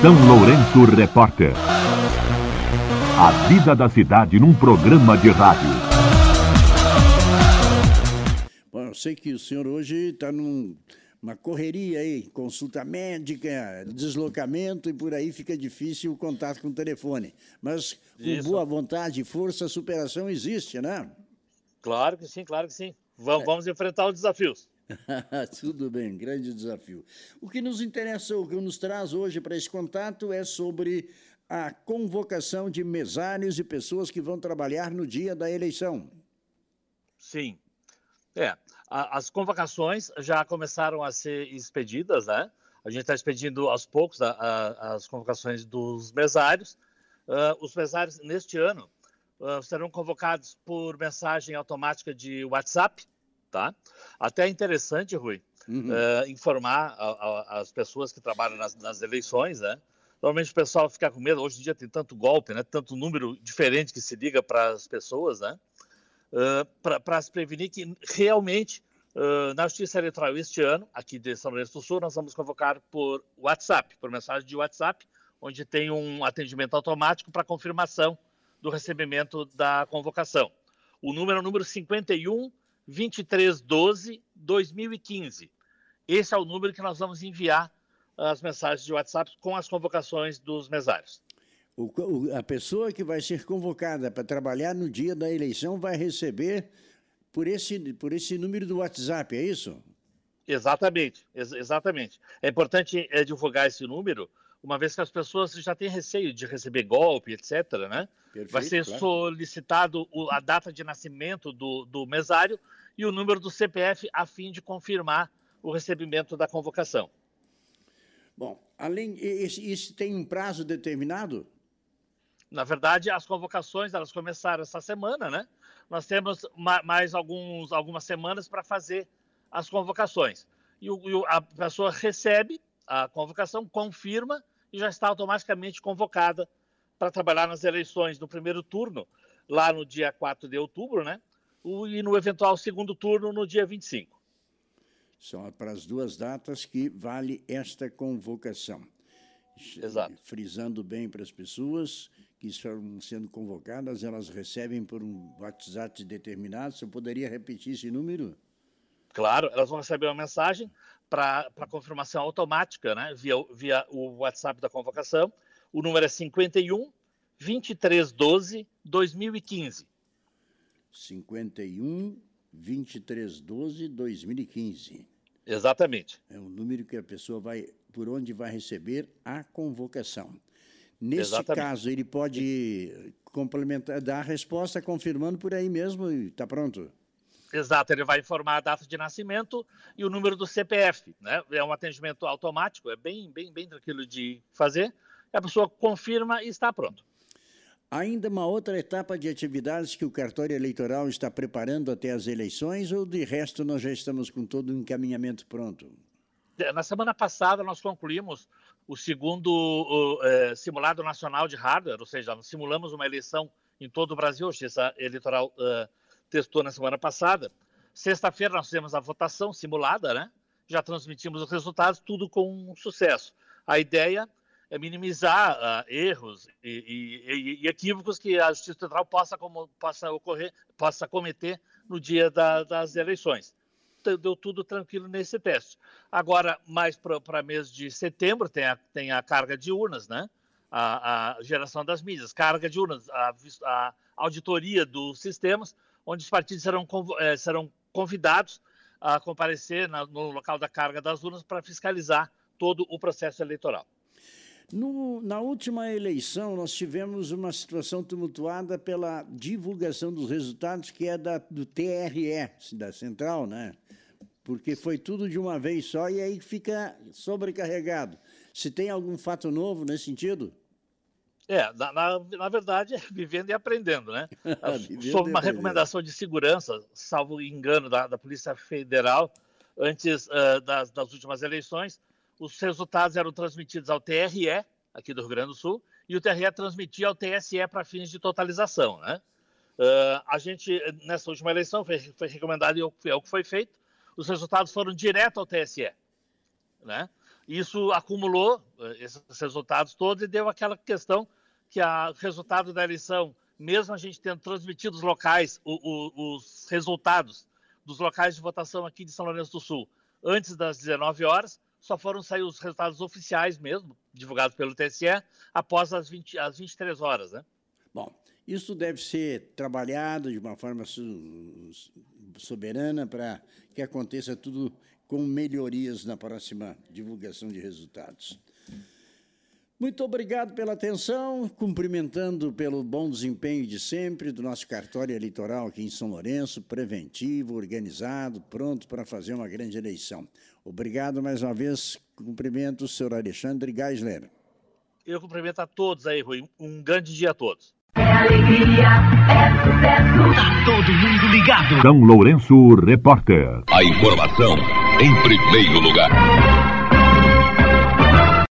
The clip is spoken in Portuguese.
São Lourenço Repórter. A vida da cidade num programa de rádio. Bom, eu sei que o senhor hoje está numa correria aí, consulta médica, deslocamento, e por aí fica difícil o contato com o telefone. Mas com boa vontade, força, superação existe, né? Claro que sim, claro que sim. Vamos enfrentar os desafios. Tudo bem, grande desafio. O que nos interessa, o que nos traz hoje para esse contato é sobre a convocação de mesários e pessoas que vão trabalhar no dia da eleição. Sim. As convocações já começaram a ser expedidas, né? A gente está expedindo aos poucos as convocações dos mesários. Os mesários, neste ano, serão convocados por mensagem automática de WhatsApp, tá? Até é interessante, Rui, informar as pessoas que trabalham nas eleições, né? Normalmente o pessoal fica com medo, hoje em dia tem tanto golpe, né? Tanto número diferente que se liga para as pessoas, né? Para se prevenir que realmente, na Justiça Eleitoral este ano, aqui de São Lourenço do Sul, nós vamos convocar por WhatsApp, por mensagem de WhatsApp, onde tem um atendimento automático para confirmação do recebimento da convocação. O número é o número 51 2312 2015. Esse é o número que nós vamos enviar as mensagens de WhatsApp com as convocações dos mesários. A pessoa que vai ser convocada para trabalhar no dia da eleição vai receber por esse número do WhatsApp, é isso? Exatamente, exatamente. É importante divulgar esse número, uma vez que as pessoas já têm receio de receber golpe, etc., né? Perfeito, vai ser solicitado a data de nascimento do mesário e o número do CPF a fim de confirmar o recebimento da convocação. Bom, isso tem um prazo determinado? Na verdade, as convocações elas começaram essa semana, né? Nós temos mais algumas semanas para fazer as convocações. E a pessoa recebe a convocação, confirma e já está automaticamente convocada para trabalhar nas eleições no primeiro turno, lá no dia 4 de outubro, né? E no eventual segundo turno, no dia 25. São para as duas datas que vale esta convocação. Exato. Frisando bem para as pessoas que estão sendo convocadas, elas recebem por um WhatsApp determinado. Você poderia repetir esse número? Claro, elas vão receber uma mensagem para confirmação automática, né? Via o WhatsApp da convocação. O número é 51 2312 2015. 51 2312 2015. Exatamente. É o número que a pessoa por onde vai receber a convocação. Nesse caso, ele pode complementar, dar a resposta confirmando por aí mesmo e está pronto. Exato, ele vai informar a data de nascimento e o número do CPF, né? É um atendimento automático, é bem tranquilo de fazer. A pessoa confirma e está pronto. Ainda uma outra etapa de atividades que o cartório eleitoral está preparando até as eleições, ou de resto nós já estamos com todo o encaminhamento pronto? Na semana passada nós concluímos o segundo simulado nacional de hardware, ou seja, nós simulamos uma eleição em todo o Brasil. A Justiça Eleitoral testou na semana passada. Sexta-feira nós fizemos a votação simulada, né? Já transmitimos os resultados, tudo com sucesso. A ideia é minimizar erros e equívocos que a Justiça Eleitoral possa cometer no dia das eleições. Deu tudo tranquilo nesse teste. Agora, mais para mês de setembro, tem a carga de urnas, né? A geração das mídias, carga de urnas, a auditoria dos sistemas, onde os partidos serão convidados a comparecer no local da carga das urnas para fiscalizar todo o processo eleitoral. Na última eleição, nós tivemos uma situação tumultuada pela divulgação dos resultados, que é do TRE, da Central, né? Porque foi tudo de uma vez só e aí fica sobrecarregado. Se tem algum fato novo nesse sentido? Na verdade, é vivendo e aprendendo, né? Sob uma recomendação de segurança, salvo engano, da Polícia Federal, antes das últimas eleições, os resultados eram transmitidos ao TRE, aqui do Rio Grande do Sul, e o TRE transmitia ao TSE para fins de totalização, né? A gente, nessa última eleição, foi recomendado e é o que foi feito, os resultados foram direto ao TSE, né? Isso acumulou esses resultados todos e deu aquela questão que o resultado da eleição, mesmo a gente tendo transmitido os locais, os resultados dos locais de votação aqui de São Lourenço do Sul, antes das 19 horas, só foram sair os resultados oficiais mesmo, divulgados pelo TSE, após as 23 horas, né? Bom, isso deve ser trabalhado de uma forma soberana para que aconteça tudo com melhorias na próxima divulgação de resultados. Muito obrigado pela atenção, cumprimentando pelo bom desempenho de sempre do nosso cartório eleitoral aqui em São Lourenço, preventivo, organizado, pronto para fazer uma grande eleição. Obrigado mais uma vez, cumprimento o senhor Alexandre Geisler. Eu cumprimento a todos aí, Rui. Um grande dia a todos. É alegria, é sucesso. Tá todo mundo ligado. São Lourenço Repórter. A informação em primeiro lugar.